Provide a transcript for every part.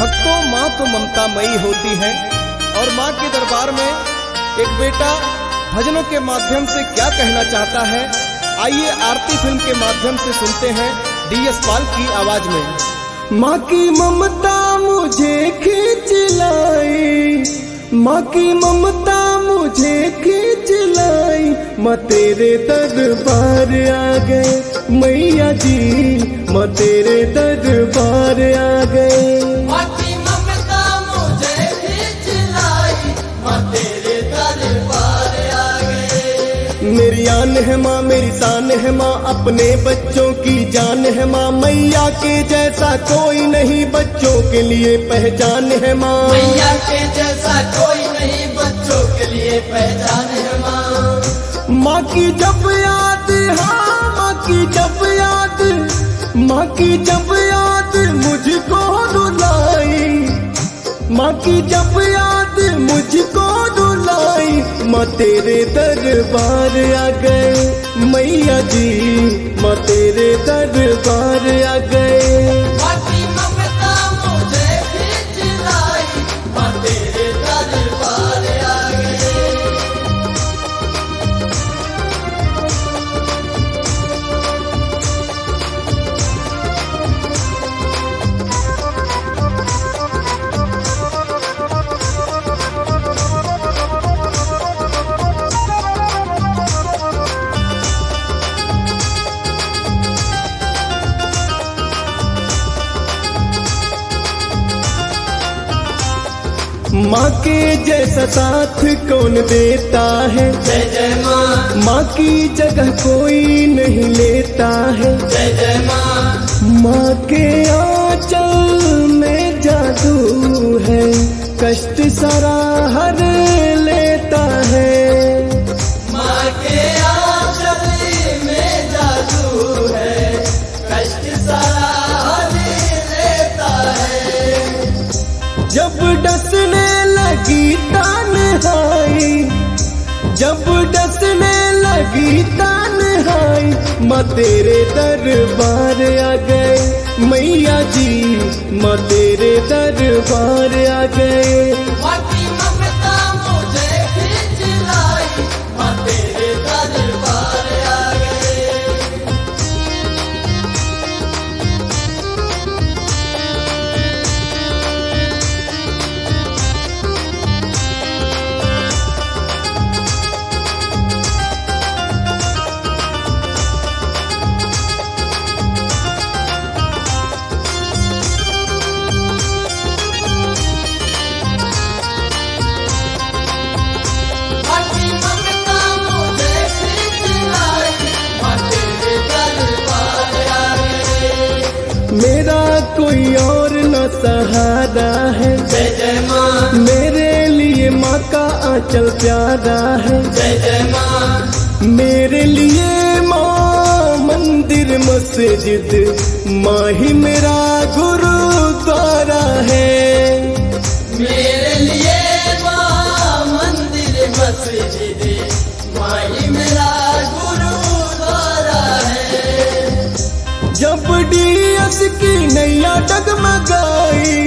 भक्तों, माँ तो ममता मई होती है और माँ के दरबार में एक बेटा भजनों के माध्यम से क्या कहना चाहता है, आइए आरती फिल्म के माध्यम से सुनते हैं DS पाल की आवाज में। माँ की ममता मुझे खींच लाई, माँ की ममता मुझे खींच लाई, माँ तेरे दरबार आ गए मैया जी, माँ तेरे दरबार आ गए। माँ की ममता मुझे खींच लाई, माँ तेरे दरबार आ गए। मेरी आन है माँ, मेरी शान है माँ, अपने बच्चों की जान है माँ, मैया के जैसा कोई नहीं, बच्चों के लिए पहचान है माँ। मैया के जैसा कोई नहीं, बच्चों के लिए पहचान है माँ। माँ की जब याद, हाँ माँ की जब याद, माँ की जब याद मुझको रुलाई, माँ की जब याद मुझको रुलाई, माँ तेरे दरबार आ गए मैया जी, माँ तेरे दरबार आ गए। माँ की ममता मुझे खींच लाई, माँ तेरे दरबार आ गए। माँ के जैसा साथ कौन देता है, जय जय माँ। माँ की जगह कोई नहीं लेता है। जय जय माँ। माँ के आंचल में जादू है, कष्ट सारा हर लेता है। माँ के आंचल में जादू है, कष्ट सारा हर लेता है। जब डसने लगी तन्हाई, जब डसने लगी तन्हाई, माँ तेरे दरबार आ गए मैया जी, माँ तेरे दरबार आ गए। माँ की ममता मुझे खींच लाई, माँ तेरे दरबार आ गए। माँ की ममता मुझे खींच लाई, माँ तेरे दरबार आ गए। मेरा कोई और न सहारा है, जय जय माँ। मेरे लिए माँ का आंचल प्यारा है। जय जय माँ। मेरे लिए माँ मंदिर मस्जिद, माँ ही मेरा गुरुद्वारा है। मेरे लिए माँ मंदिर मस्जिद, माँ ही मेरा गुरुद्वारा है। जब DS की नैया डगमगाई,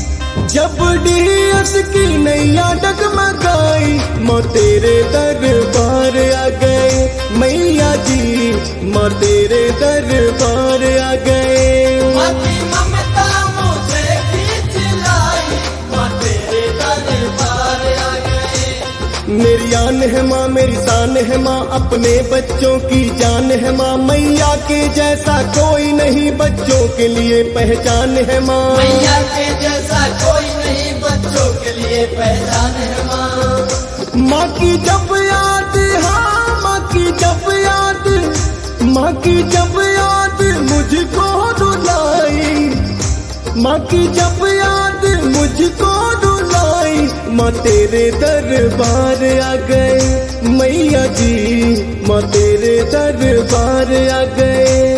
जब DS की नैया डगमगाई, माँ तेरे दरबार आ गए मैया जी, माँ तेरे दरबार आ गए। माँ की ममता मुझे खींच लाई, माँ तेरे दरबार आ गए। मेरी आन है माँ, मेरी शान है माँ, अपने बच्चों की जान है माँ, मैया के जैसा कोई नहीं, बच्चों के लिए पहचान है माँ। मैया के जैसा कोई नहीं, बच्चों के लिए पहचान है माँ। माँ की जब याद, हाँ माँ की जब याद, माँ की जब याद मुझको रुलाई, माँ की जब याद मुझको रुलाई, माँ तेरे दरबार आ गए मैया जी, माँ तेरे दरबार आ गए।